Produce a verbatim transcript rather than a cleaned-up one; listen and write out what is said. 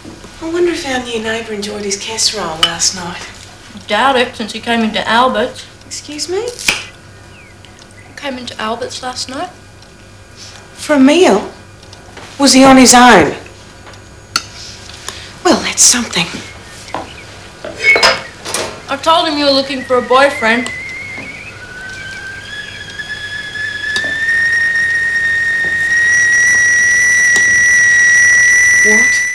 I wonder if our new neighbour enjoyed his casserole last night. I doubt it, since he came into Albert's. Excuse me? Came into Albert's last night. For a meal? Was he on his own? Well, that's something. I told him you were looking for a boyfriend.